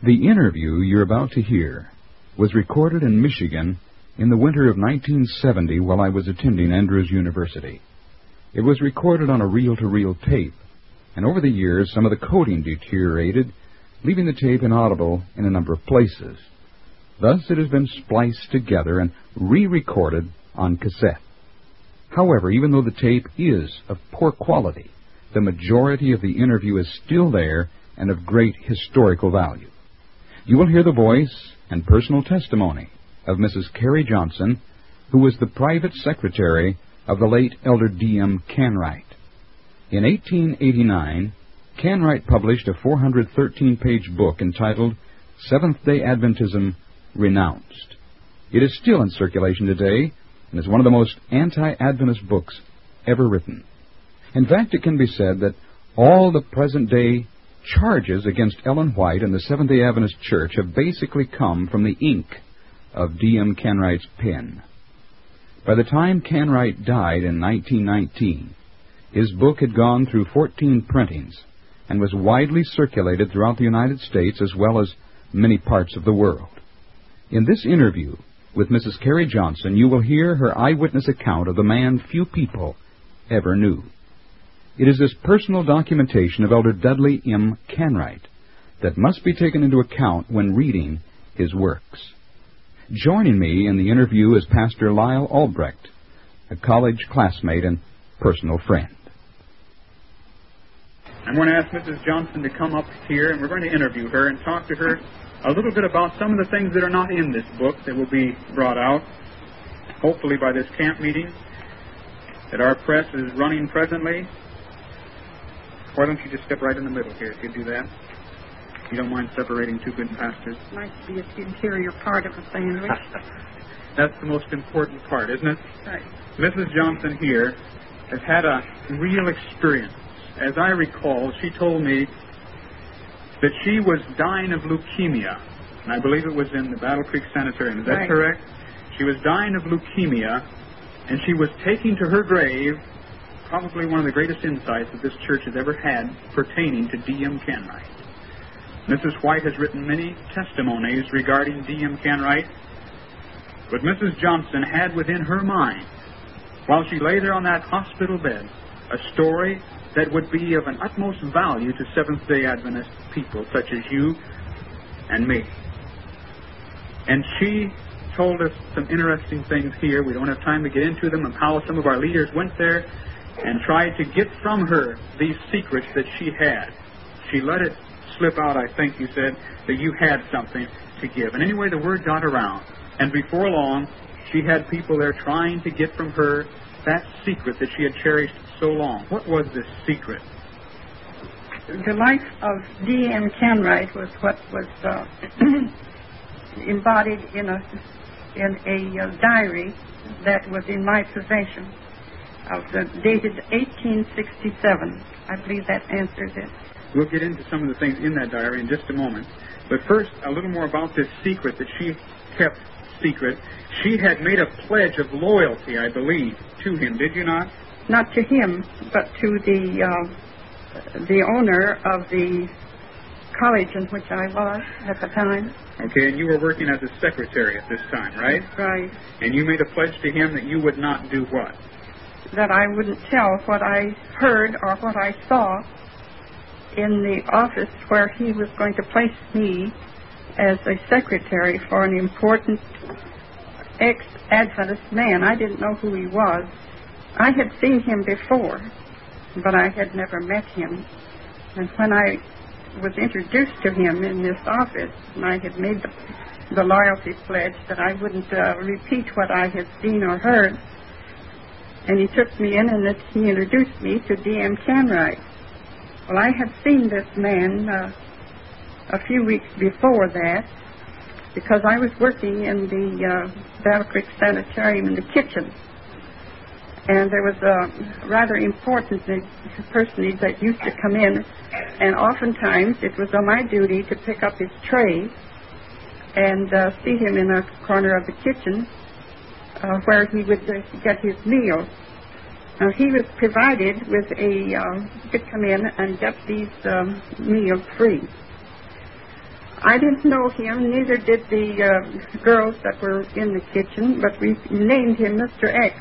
The interview you're about to hear was recorded in Michigan in the winter of 1970 while I was attending Andrews University. It was recorded on a reel-to-reel tape, and over the years some of the coding deteriorated, leaving the tape inaudible in a number of places. Thus it has been spliced together and re-recorded on cassette. However, even though the tape is of poor quality, the majority of the interview is still there and of great historical value. You will hear the voice and personal testimony of Mrs. Carrie Johnson, who was the private secretary of the late Elder D.M. Canright. In 1889, Canright published a 413-page book entitled Seventh-day Adventism Renounced. It is still in circulation today and is one of the most anti-Adventist books ever written. In fact, it can be said that all the present-day charges against Ellen White and the Seventh-day Adventist Church have basically come from the ink of D.M. Canright's pen. By the time Canright died in 1919, his book had gone through 14 printings and was widely circulated throughout the United States as well as many parts of the world. In this interview with Mrs. Carrie Johnson, you will hear her eyewitness account of the man few people ever knew. It is this personal documentation of Elder Dudley M. Canright that must be taken into account when reading his works. Joining me in the interview is Pastor Lyle Albrecht, a college classmate and personal friend. I'm going to ask Mrs. Johnson to come up here, and we're going to interview her and talk to her a little bit about some of the things that are not in this book that will be brought out, hopefully by this camp meeting that our press is running presently. Why don't you just step right in the middle here if you do that? You don't mind separating two good pastors? It might be at the interior part of a sandwich. That's the most important part, isn't it? Right. Mrs. Johnson here has had a real experience. As I recall, she told me that she was dying of leukemia, and I believe it was in the Battle Creek Sanitarium. Is that right. correct? She was dying of leukemia, and she was taking to her grave probably one of the greatest insights that this church has ever had pertaining to D.M. Canright. Mrs. White has written many testimonies regarding D.M. Canright, but Mrs. Johnson had within her mind, while she lay there on that hospital bed, a story that would be of an utmost value to Seventh-day Adventist people such as you and me. And she told us some interesting things here. We don't have time to get into them, of how some of our leaders went there and tried to get from her these secrets that she had. She let it slip out, I think you said, that you had something to give. And anyway, the word got around. And before long, she had people there trying to get from her that secret that she had cherished so long. What was this secret? The life of D.M. Canright was what was embodied in a diary that was in my possession, dated 1867. I believe that answers it. We'll get into some of the things in that diary in just a moment. But first, a little more about this secret that she kept secret. She had made a pledge of loyalty, I believe, to him, did you not? Not to him, but to the owner of the college in which I was at the time. Okay, and you were working as a secretary at this time, right? That's right. And you made a pledge to him that you would not do what? That I wouldn't tell what I heard or what I saw in the office where he was going to place me as a secretary for an important ex-Adventist man. I didn't know who he was. I had seen him before, but I had never met him. And when I was introduced to him in this office, and I had made the loyalty pledge that I wouldn't repeat what I had seen or heard, and he took me in and he introduced me to D.M. Canright. Well, I had seen this man a few weeks before that because I was working in the Battle Creek Sanitarium in the kitchen. And there was a rather important personage that used to come in, and oftentimes it was on my duty to pick up his tray and see him in a corner of the kitchen where he would get his meals. Now, he was provided with he could come in and get these meals free. I didn't know him, neither did the girls that were in the kitchen, but we named him Mr. X.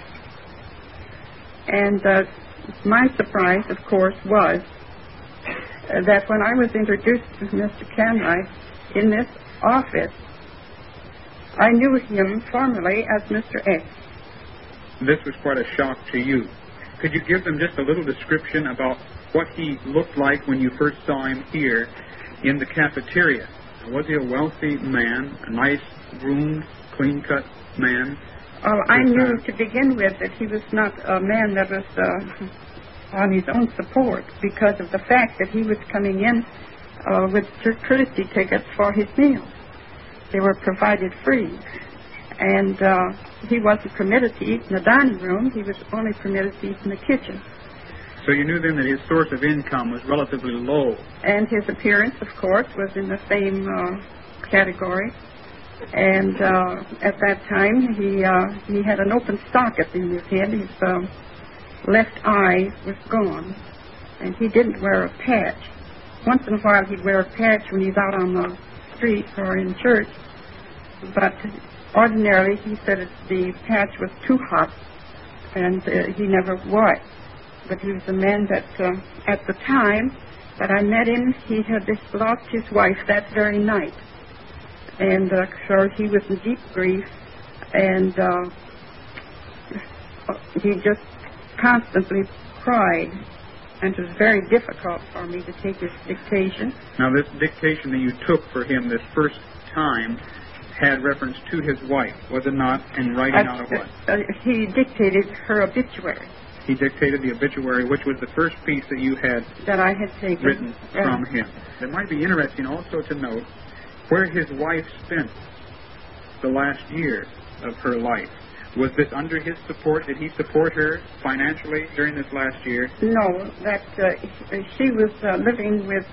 And my surprise, of course, was that when I was introduced to Mr. Canright in this office, I knew him formerly as Mr. X. This was quite a shock to you. Could you give them just a little description about what he looked like when you first saw him here in the cafeteria? Was he a wealthy man, a nice, groomed, clean-cut man? I knew to begin with that he was not a man that was on his own support because of the fact that he was coming in with courtesy tickets for his meals. They were provided free. And he wasn't permitted to eat in the dining room. He was only permitted to eat in the kitchen. So you knew then that his source of income was relatively low. And his appearance, of course, was in the same category. And at that time, he had an open socket in his head. His left eye was gone. And he didn't wear a patch. Once in a while, he'd wear a patch when he's out on the street or in church. But ordinarily, he said the patch was too hot, and he never wore it. But he was a man that, at the time that I met him, he had lost his wife that very night. And so he was in deep grief, and he just constantly cried. And it was very difficult for me to take his dictation. Now, this dictation that you took for him this first time had reference to his wife, was it not, in writing out of what? He dictated her obituary. He dictated the obituary, which was the first piece that you had taken written from him. It might be interesting also to note where his wife spent the last year of her life. Was this under his support? Did he support her financially during this last year? No, that she was living with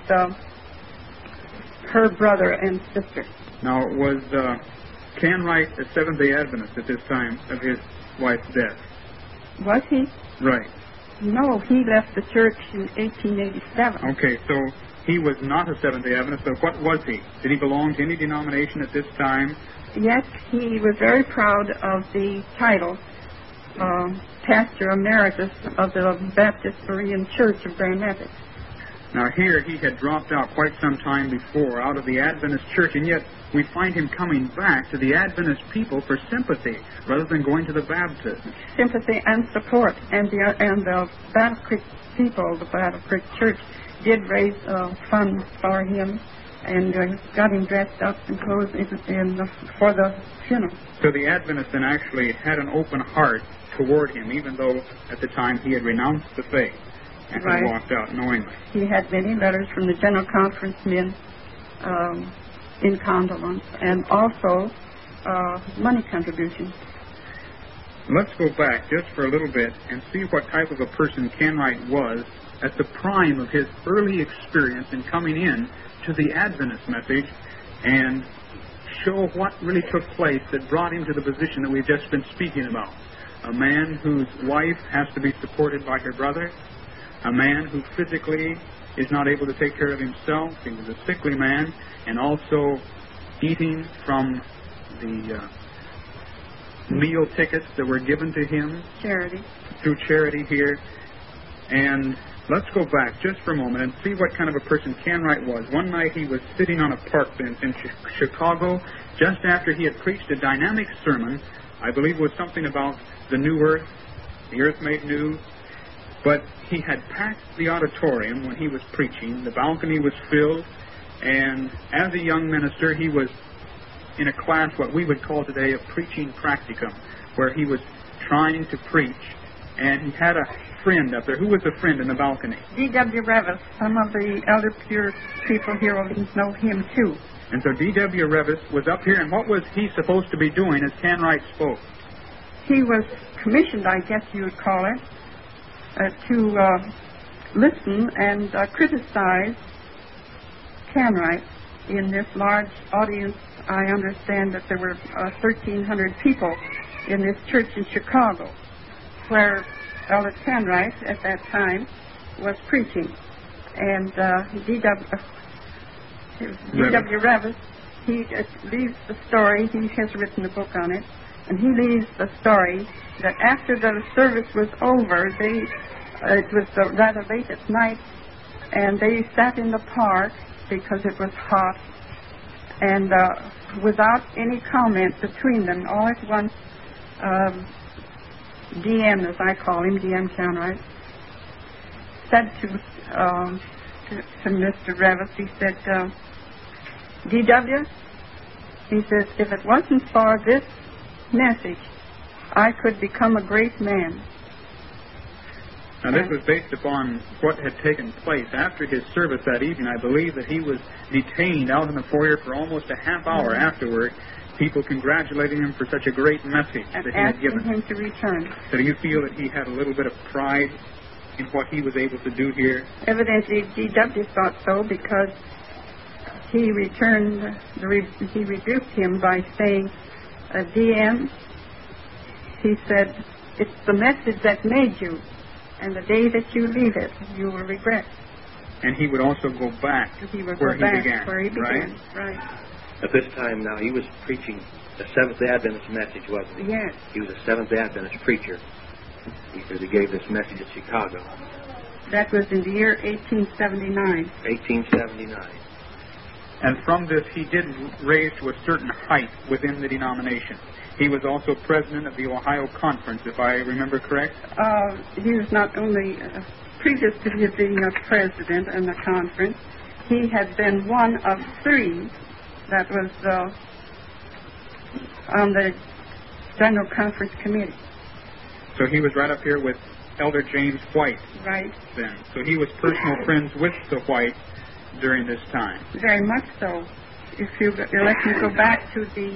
her brother and sister. Now, was Canright a Seventh-day Adventist at this time of his wife's death? Was he? Right. No, he left the church in 1887. Okay, so he was not a Seventh-day Adventist, but what was he? Did he belong to any denomination at this time? Yes, he was very proud of the title, Pastor Emeritus of the Baptist Berean Church of Grand Rapids. Now here he had dropped out quite some time before out of the Adventist church, and yet we find him coming back to the Adventist people for sympathy rather than going to the Baptists. Sympathy and support. And the Battle Creek people, the Battle Creek Church, did raise funds for him and got him dressed up and clothes for the funeral. So the Adventists then actually had an open heart toward him, even though at the time he had renounced the faith and had walked out knowingly. He had many letters from the General Conference men in condolence, and also money contributions. Let's go back just for a little bit and see what type of a person Canright was at the prime of his early experience in coming in to the Adventist message, and show what really took place that brought him to the position that we've just been speaking about. A man whose wife has to be supported by her brother, a man who physically is not able to take care of himself. He was a sickly man, and also eating from the meal tickets that were given to him through charity here. And let's go back just for a moment and see what kind of a person Canright was. One night he was sitting on a park bench in Chicago just after he had preached a dynamic sermon. I believe it was something about the new earth, the earth made new. But he had packed the auditorium when he was preaching. The balcony was filled. And as a young minister, he was in a class what we would call today a preaching practicum, where he was trying to preach. And he had a friend up there. Who was the friend in the balcony? D.W. Revis. Some of the elder pure people here will know him, too. And so D.W. Revis was up here, and what was he supposed to be doing as Canright spoke? He was commissioned, I guess you would call it, to listen and criticize Canright in this large audience. I understand that there were 1,300 people in this church in Chicago, where Elder Canright at that time was preaching. And D.W. Revis, he leaves the story. He has written a book on it, and he leaves the story that after the service was over, it was rather late at night, and they sat in the park because it was hot, and without any comment between them, all at once, D.M., as I call him, D.M. Countright, said to Mr. Revis, he said, D.W., he says, if it wasn't for this message, I could become a great man. Now, this was based upon what had taken place after his service that evening. I believe that he was detained out in the foyer for almost a half hour afterward, people congratulating him for such a great message and that he had given. Asking him to return. So do you feel that he had a little bit of pride in what he was able to do here? Evidently, D.W. thought so, because he returned, he rebuked him by saying, D.M., he said, it's the message that made you, and the day that you leave it, you will regret. And he would also go back where he began. Right. At this time now, he was preaching the Seventh-day Adventist message, wasn't he? Yes. He was a Seventh-day Adventist preacher. Because he gave this message at Chicago. That was in the year 1879. 1879. And from this, he did raise to a certain height within the denomination. He was also president of the Ohio Conference, if I remember correct. He was not only, previous to his being a president in the conference, he had been one of three that was on the General Conference Committee. So he was right up here with Elder James White. Right. Then. So he was personal friends with the White during this time. Very much so. If you let me go back to the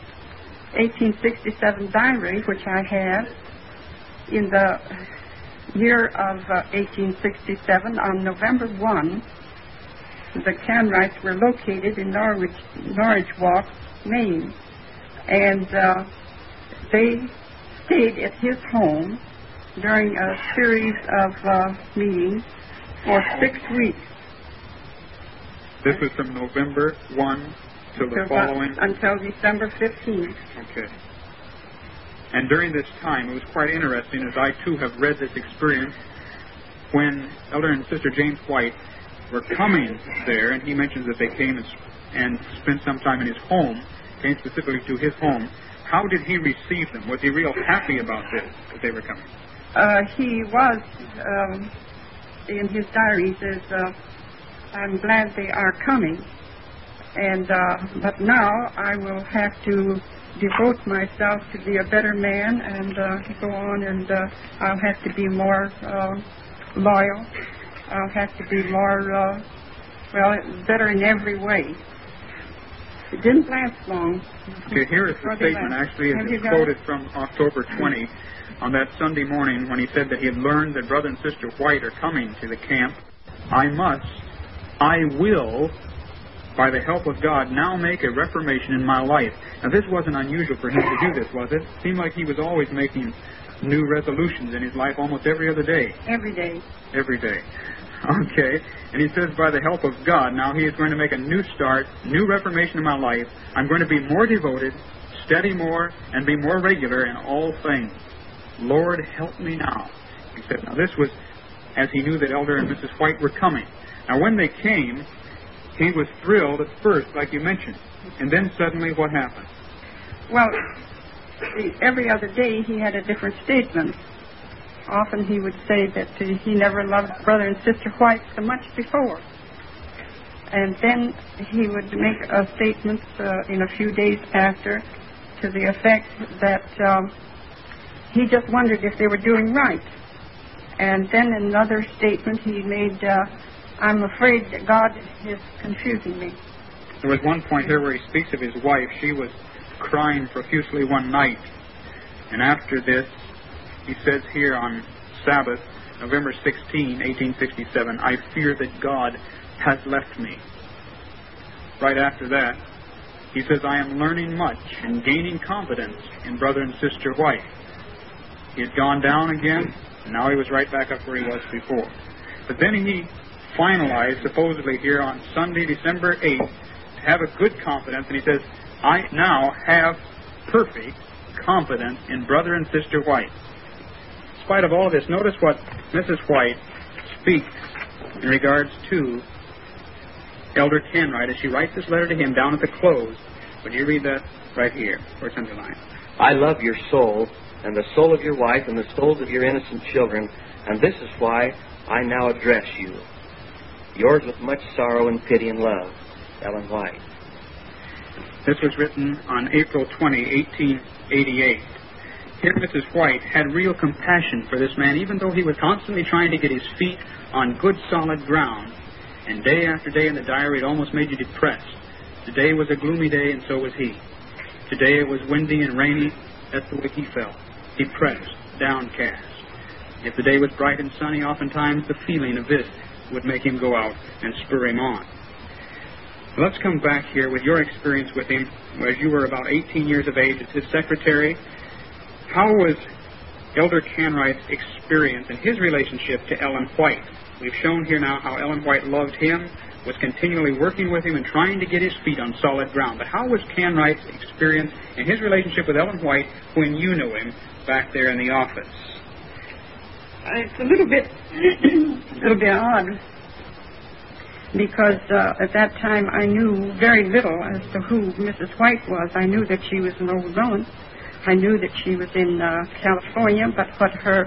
1867 diary, which I have, in the year of 1867, on November 1, the Canrights were located in Norwich Walk, Maine, and they stayed at his home during a series of meetings for 6 weeks. This was from November 1 till the following? Until December 15th. Okay. And during this time, it was quite interesting, as I too have read this experience, when Elder and Sister James White were coming there, and he mentions that they came and spent some time in his home, came specifically to his home. How did he receive them? Was he real happy about this, that they were coming? He was, in his diary, he says, I'm glad they are coming, and but now I will have to devote myself to be a better man and go on, and I'll have to be more loyal. I'll have to be more, better in every way. It didn't last long. Okay, here is the statement, actually, it's quoted from October 20, on that Sunday morning when he said that he had learned that Brother and Sister White are coming to the camp. I will, by the help of God, now make a reformation in my life. Now, this wasn't unusual for him to do this, was it? It seemed like he was always making new resolutions in his life almost every other day. Every day. Every day. Okay. And he says, by the help of God, now he is going to make a new start, new reformation in my life. I'm going to be more devoted, study more, and be more regular in all things. Lord, help me now. He said, now this was as he knew that Elder and Mrs. White were coming. Now, when they came, he was thrilled at first, like you mentioned. And then suddenly what happened? Well, every other day he had a different statement. Often he would say that he never loved Brother and Sister White so much before. And then he would make a statement in a few days after to the effect that he just wondered if they were doing right. And then another statement he made, I'm afraid that God is confusing me. There was one point here where he speaks of his wife. She was crying profusely one night. And after this, he says here on Sabbath, November 16, 1867, I fear that God has left me. Right after that, he says, I am learning much and gaining confidence in Brother and Sister White. He had gone down again, and now he was right back up where he was before. But then he finalized supposedly here on Sunday, December 8th, to have a good confidence. And he says, I now have perfect confidence in Brother and Sister White. In spite of all this, notice what Mrs. White speaks in regards to Elder Kenwright as she writes this letter to him down at the close. Would you read that right here, where it's underlined? I love your soul, and the soul of your wife, and the souls of your innocent children, and this is why I now address you. Yours with much sorrow and pity and love, Ellen White. This was written on April 20, 1888. Here Mrs. White had real compassion for this man, even though he was constantly trying to get his feet on good solid ground. And day after day in the diary, it almost made you depressed. Today was a gloomy day, and so was he. Today it was windy and rainy. That's the way he felt. Depressed, downcast. If the day was bright and sunny, oftentimes the feeling of this would make him go out and spur him on. Let's come back here with your experience with him as you were about 18 years of age as his secretary. How was Elder Kenwright's experience and his relationship to Ellen White? We've shown here now how Ellen White loved him, was continually working with him and trying to get his feet on solid ground. But how was Kenwright's experience and his relationship with Ellen White when you knew him back there in the office? It's a little bit odd, because at that time I knew very little as to who Mrs. White was. I knew that she was an old woman. I knew that she was in California, but what her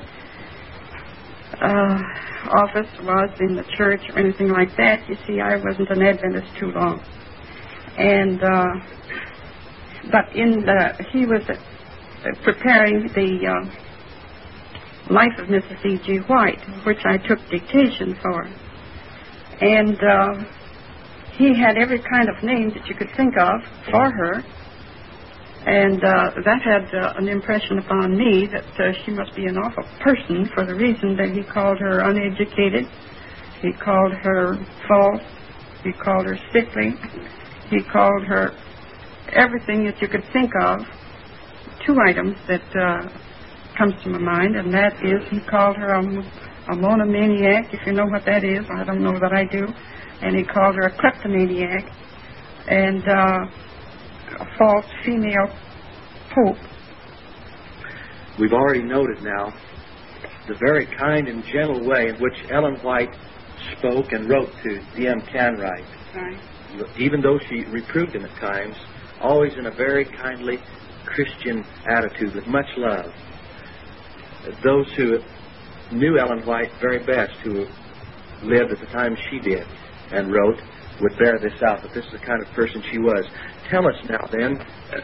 office was in the church or anything like that, you see, I wasn't an Adventist too long. And but he was preparing the Life of Mrs. E.G. White, which I took dictation for. And he had every kind of name that you could think of for her. And that had an impression upon me that she must be an awful person, for the reason that he called her uneducated, he called her false, he called her sickly, he called her everything that you could think of. Two items that comes to my mind, and that is he called her a monomaniac, if you know what that is. I don't know that I do. And he called her a kleptomaniac and a false female pope. We've already noted now the very kind and gentle way in which Ellen White spoke and wrote to D.M. Kenwright. Right. Even though she reproved him at times, always in a very kindly Christian attitude with much love. Those who knew Ellen White very best, who lived at the time she did and wrote, would bear this out, that this is the kind of person she was. Tell us now, then,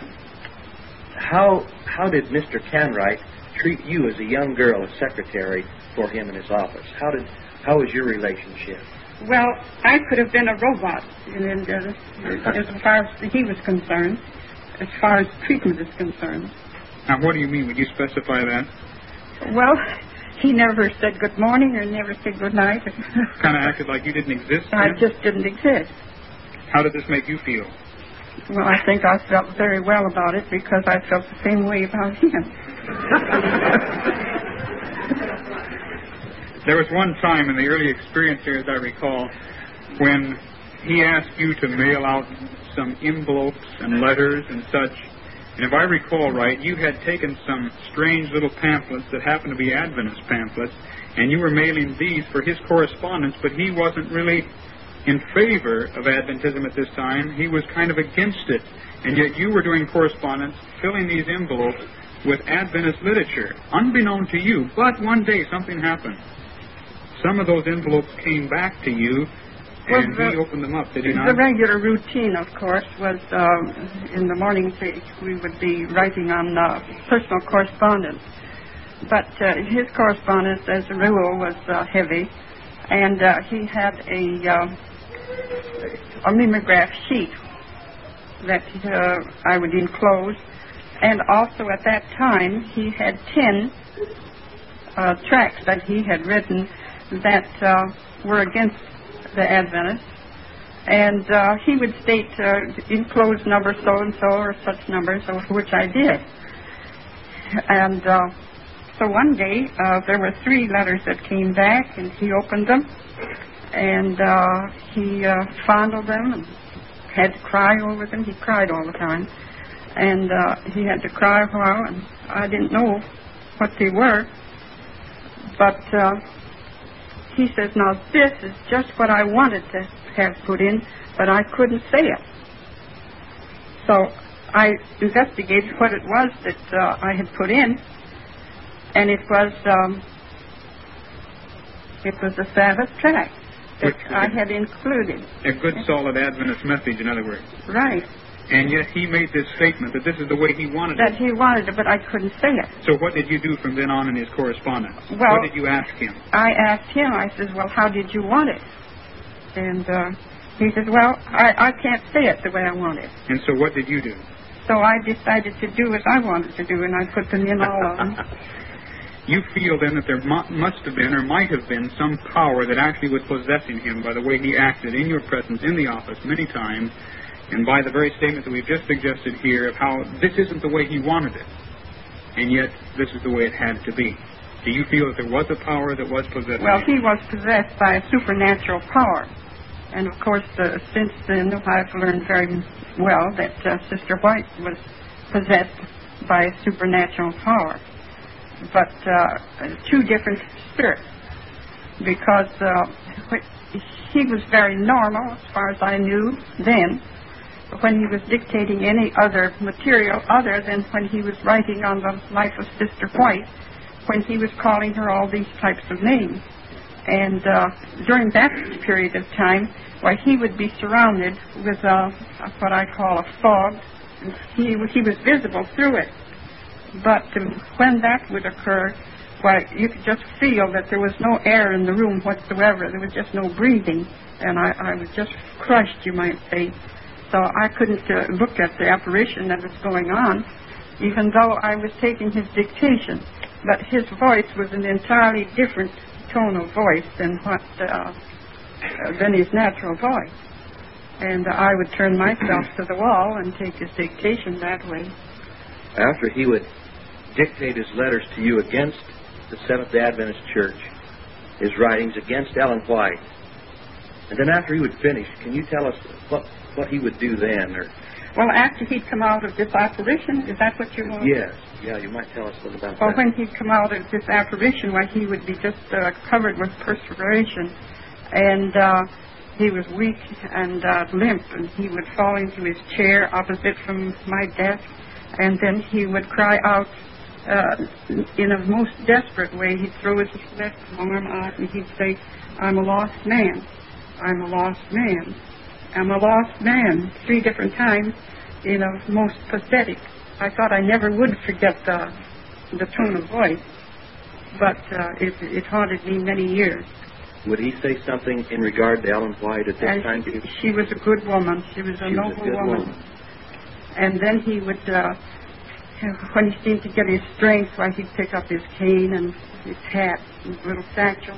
how did Mr. Kenwright treat you as a young girl as secretary for him in his office? How was your relationship? Well, I could have been a robot, as far as he was concerned, as far as treatment is concerned. Now, what do you mean? Would you specify that? Well, he never said good morning or never said good night. Kind of acted like you didn't exist? I just didn't exist. How did this make you feel? Well, I think I felt very well about it because I felt the same way about him. There was one time in the early experience here, as I recall, when he asked you to mail out some envelopes and letters and such. And if I recall right, you had taken some strange little pamphlets that happened to be Adventist pamphlets, and you were mailing these for his correspondence, but he wasn't really in favor of Adventism at this time. He was kind of against it. And yet you were doing correspondence, filling these envelopes with Adventist literature, unbeknown to you. But one day something happened. Some of those envelopes came back to you, and he opened them up, did he not? The regular routine, of course, was in the morning we would be writing on personal correspondence. But his correspondence, as a rule, was heavy, and he had a mimeograph sheet that I would enclose, and also at that time he had 10 tracts that he had written that were against the Adventists, and he would state enclosed number so-and-so or such numbers, which I did. And so one day there were 3 letters that came back, and he opened them, And he fondled them and had to cry over them. He cried all the time. And he had to cry a while, and I didn't know what they were. But he says, now this is just what I wanted to have put in, but I couldn't say it. So I investigated what it was that I had put in, and it was a Sabbath tract that I had included. A good, solid Adventist message, in other words. Right. And yet he made this statement that this is the way he wanted it. That he wanted it, but I couldn't say it. So what did you do from then on in his correspondence? Well, what did you ask him? I asked him, I says, well, how did you want it? And he says, well, I can't say it the way I want it. And so what did you do? So I decided to do as I wanted to do, and I put them in, all of them. You feel then that there must have been or might have been some power that actually was possessing him by the way he acted in your presence in the office many times, and by the very statement that we've just suggested here of how this isn't the way he wanted it, and yet this is the way it had to be. Do you feel that there was a power that was possessing him? Well, he was possessed by a supernatural power. And, of course, since then, I've learned very well that Sister White was possessed by a supernatural power. But two different spirits, because he was very normal, as far as I knew then, when he was dictating any other material other than when he was writing on the life of Sister White, when he was calling her all these types of names. And during that period of time, why he would be surrounded with what I call a fog. He was visible through it. But when that would occur, why you could just feel that there was no air in the room whatsoever. There was just no breathing. And I was just crushed, you might say. So I couldn't look at the apparition that was going on, even though I was taking his dictation. But his voice was an entirely different tone of voice than his natural voice. And I would turn myself to the wall and take his dictation that way. After he would dictate his letters to you against the Seventh-day Adventist Church, his writings against Ellen White, and then after he would finish, can you tell us what he would do then? Or well, after he'd come out of this apparition, is that what you want? Yes. Yeah, you might tell us a little about well, that. Well, when he'd come out of this apparition, why he would be just covered with perspiration, and he was weak and limp, and he would fall into his chair opposite from my desk, and then he would cry out in a most desperate way. He'd throw his left arm out, and he'd say, "I'm a lost man. I'm a lost man. I'm a lost man," 3 different times in a most pathetic. I thought I never would forget the tone of voice, but it haunted me many years. Would he say something in regard to Ellen White at this time? She was a good woman. She was a noble woman. And then he would, when he seemed to get his strength, why he'd pick up his cane and his hat and his little satchel.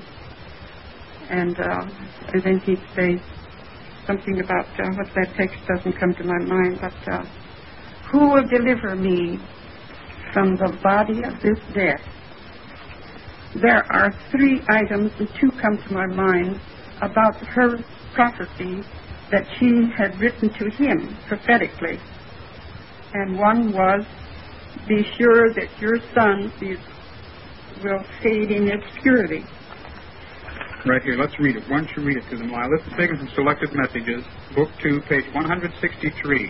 And then he'd say something about, what that text doesn't come to my mind, but who will deliver me from the body of this death? There are 3 items, and 2 come to my mind, about her prophecy that she had written to him prophetically. And one was, be sure that your son will fade in obscurity. Right here, let's read it. Why don't you read it to them, Lyle? This is taken from Selected Messages, Book 2, page 163.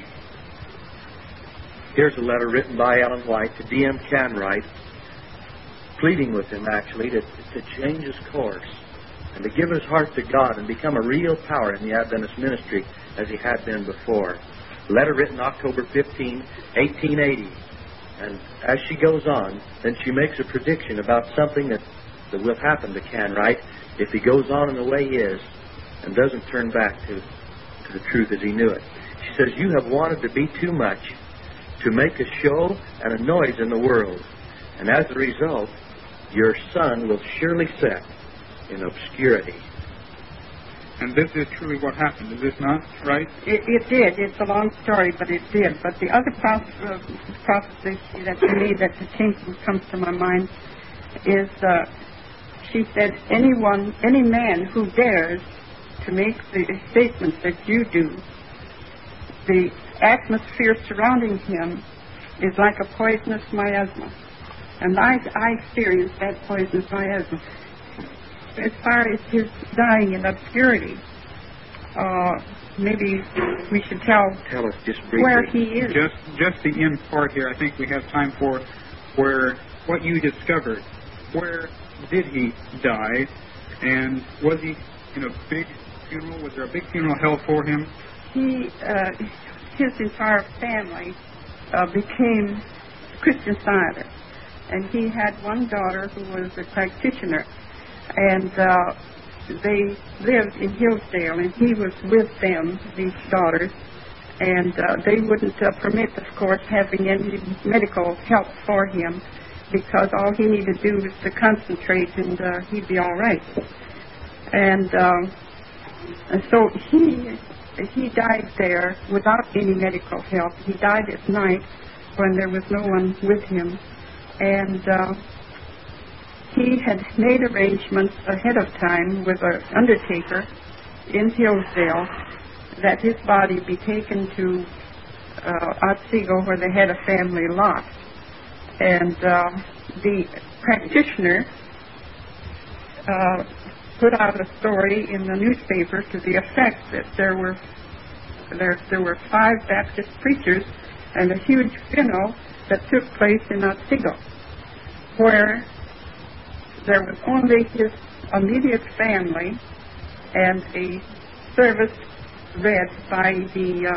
Here's a letter written by Ellen White to D.M. Canright, pleading with him, actually, to change his course and to give his heart to God and become a real power in the Adventist ministry as he had been before. Letter written October 15, 1880. And as she goes on, then she makes a prediction about something that will happen to Canright if he goes on in the way he is and doesn't turn back to the truth as he knew it. She says, you have wanted to be too much, to make a show and a noise in the world. And as a result, your son will surely set in obscurity. And this is truly what happened, is this not right? It did. It's a long story, but it did. But the other prophecy that she made that comes to my mind is, she said, any man who dares to make the statements that you do. The atmosphere surrounding him is like a poisonous miasma. And I experienced that poisonous miasma. As far as his dying in obscurity, maybe we should tell us just briefly where he is. Just the end part here, I think we have time for, where what you discovered. Where did he die? And was he in a big funeral? Was there a big funeral held for him? His entire family became Christian Scientists. And he had one daughter who was a practitioner. And they lived in Hillsdale, and he was with them, these daughters. And they wouldn't permit, of course, having any medical help for him, because all he needed to do was to concentrate, and he'd be all right. And so he died there without any medical help. He died at night when there was no one with him. And he had made arrangements ahead of time with an undertaker in Hillsdale that his body be taken to Otsego, where they had a family lot. And the practitioner put out a story in the newspaper to the effect that there were 5 Baptist preachers and a huge funeral that took place in Otsego, where there was only his immediate family and a service read by the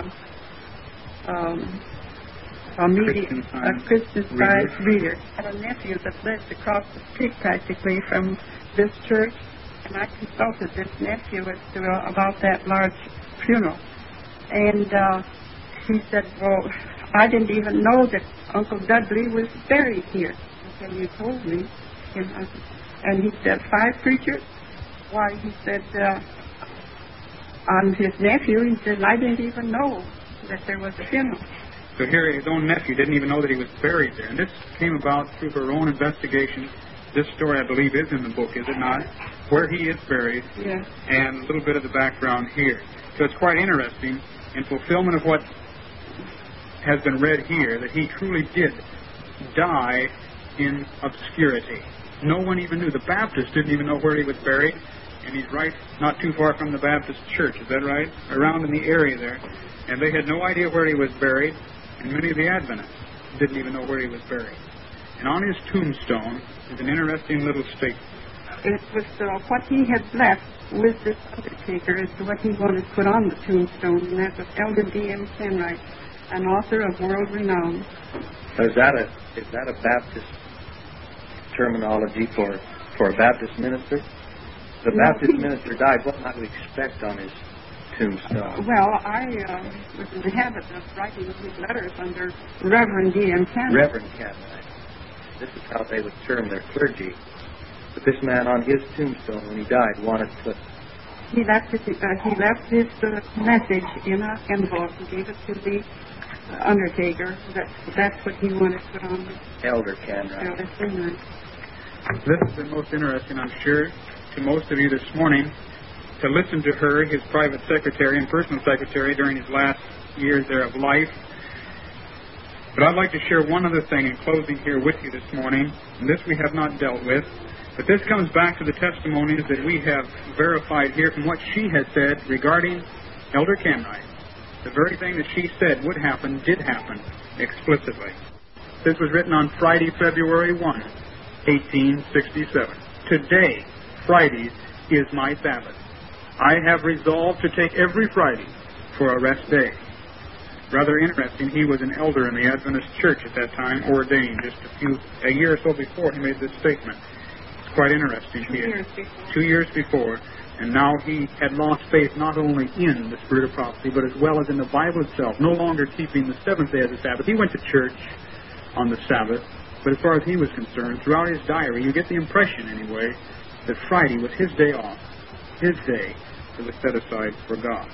Christian Science reader. I had a nephew that lived across the street practically from this church, and I consulted this nephew as to about that large funeral. And he said, well, I didn't even know that Uncle Dudley was buried here until you told me. And he said, 5 preachers? Why, he said, on his nephew, he said, I didn't even know that there was a funeral. So here his own nephew didn't even know that he was buried there. And this came about through her own investigation. This story, I believe, is in the book, is it not? Where he is buried. Yes. And a little bit of the background here. So it's quite interesting, in fulfillment of what has been read here, that he truly did die in obscurity. No one even knew. The Baptists didn't even know where he was buried. And he's right not too far from the Baptist church, is that right? Around in the area there. And they had no idea where he was buried. And many of the Adventists didn't even know where he was buried. And on his tombstone is an interesting little statement. It was what he had left with this undertaker as to what he wanted to put on the tombstone, and that was Elder D.M. Kenwright, an author of world renown. Is that a Baptist terminology for a Baptist minister? The Baptist minister died. What might we expect on his tombstone? Well, I was in the habit of writing his letters under Reverend D.M. Kenwright. Reverend Kenwright. This is how they would term their clergy. But this man on his tombstone, when he died, wanted to... He left his message in an envelope and gave it to the undertaker. That's what he wanted to put on. Elder Kenwright. Elder Kenwright. This has been most interesting, I'm sure, to most of you this morning, to listen to her, his private secretary and personal secretary, during his last years there of life. But I'd like to share one other thing in closing here with you this morning, and this we have not dealt with, but this comes back to the testimonies that we have verified here from what she has said regarding Elder Kenwright. The very thing that she said would happen, did happen, explicitly. This was written on Friday, February 1, 1867. Today, Friday, is my Sabbath. I have resolved to take every Friday for a rest day. Rather interesting, he was an elder in the Adventist church at that time, ordained just a year or so before he made this statement. It's quite interesting here. 2 years before, and now he had lost faith not only in the spirit of prophecy, but as well as in the Bible itself, no longer keeping the 7th day as a Sabbath. He went to church on the Sabbath, but as far as he was concerned, throughout his diary, you get the impression anyway, that Friday was his day off, his day that was set aside for God.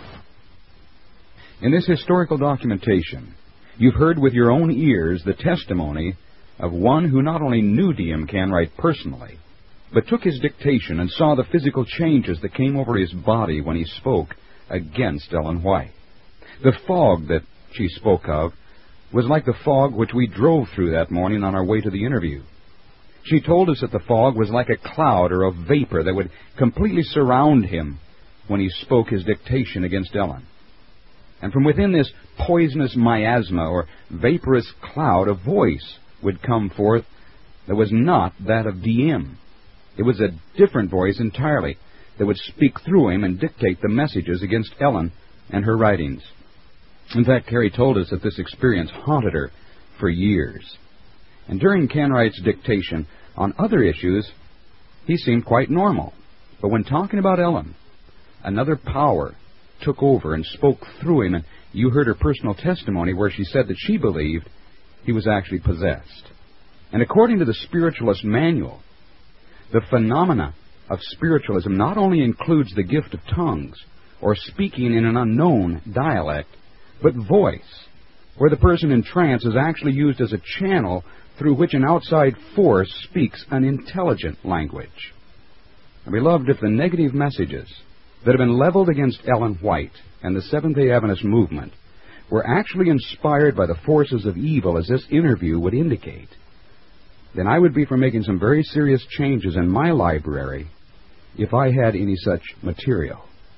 In this historical documentation, you've heard with your own ears the testimony of one who not only knew D.M. Kenwright personally, but took his dictation and saw the physical changes that came over his body when he spoke against Ellen White. The fog that she spoke of was like the fog which we drove through that morning on our way to the interview. She told us that the fog was like a cloud or a vapor that would completely surround him when he spoke his dictation against Ellen. And from within this poisonous miasma or vaporous cloud, a voice would come forth that was not that of D.M. It was a different voice entirely that would speak through him and dictate the messages against Ellen and her writings. In fact, Carrie told us that this experience haunted her for years. And during Canwright's dictation on other issues, he seemed quite normal. But when talking about Ellen, another power took over and spoke through him, and you heard her personal testimony where she said that she believed he was actually possessed. And according to the Spiritualist Manual, the phenomena of spiritualism not only includes the gift of tongues or speaking in an unknown dialect, but voice, where the person in trance is actually used as a channel through which an outside force speaks an intelligent language. And beloved, if the negative messages that have been leveled against Ellen White and the Seventh-day Adventist movement were actually inspired by the forces of evil, as this interview would indicate, then I would be for making some very serious changes in my library if I had any such material.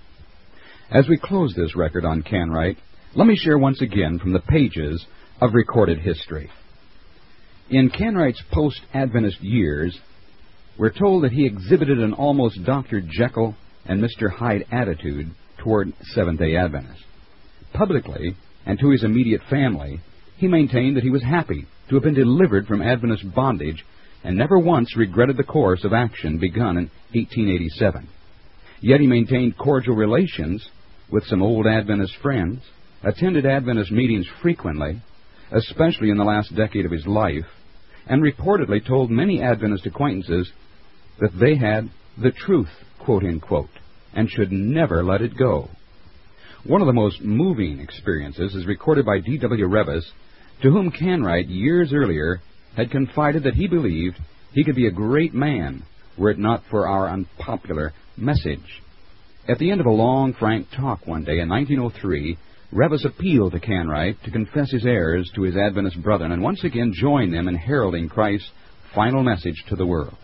As we close this record on Canwright, let me share once again from the pages of recorded history. In Canwright's post-Adventist years, we're told that he exhibited an almost Dr. Jekyll and Mr. Hyde attitude toward Seventh-day Adventists. Publicly, and to his immediate family, he maintained that he was happy to have been delivered from Adventist bondage and never once regretted the course of action begun in 1887. Yet he maintained cordial relations with some old Adventist friends, attended Adventist meetings frequently, especially in the last decade of his life, and reportedly told many Adventist acquaintances that they had the truth, quote-unquote, and should never let it go. One of the most moving experiences is recorded by D.W. Revis, to whom Canwright years earlier had confided that he believed he could be a great man were it not for our unpopular message. At the end of a long, frank talk one day in 1903, Revis appealed to Canwright to confess his errors to his Adventist brethren and once again join them in heralding Christ's final message to the world.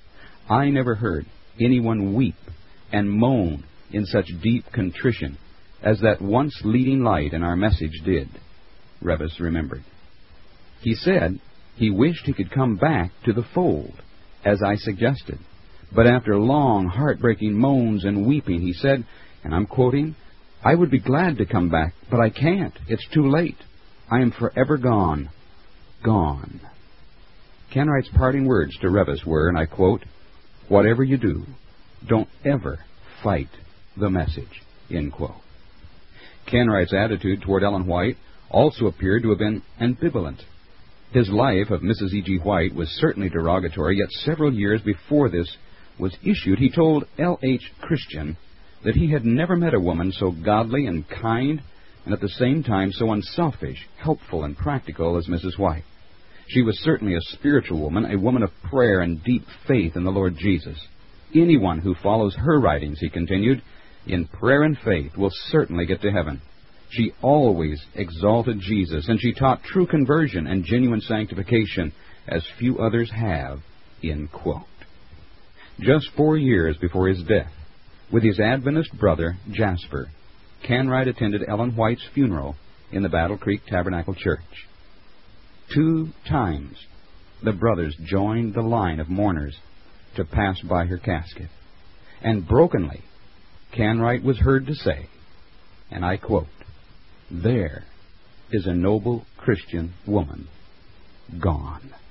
I never heard anyone weep and moan in such deep contrition as that once leading light in our message did, Revis remembered. He said he wished he could come back to the fold, as I suggested. But after long, heartbreaking moans and weeping, he said, and I'm quoting, I would be glad to come back, but I can't. It's too late. I am forever gone. Gone. Canwright's parting words to Revis were, and I quote, whatever you do, don't ever fight the message, end quote. Canwright's attitude toward Ellen White also appeared to have been ambivalent. His life of Mrs. E.G. White was certainly derogatory, yet several years before this was issued, he told L.H. Christian that he had never met a woman so godly and kind and at the same time so unselfish, helpful, and practical as Mrs. White. She was certainly a spiritual woman, a woman of prayer and deep faith in the Lord Jesus. Anyone who follows her writings, he continued, in prayer and faith will certainly get to heaven. She always exalted Jesus, and she taught true conversion and genuine sanctification as few others have, end quote. Just 4 years before his death, with his Adventist brother, Jasper, Canwright attended Ellen White's funeral in the Battle Creek Tabernacle Church. 2 times the brothers joined the line of mourners to pass by her casket, and brokenly Canwright was heard to say, and I quote, there is a noble Christian woman gone.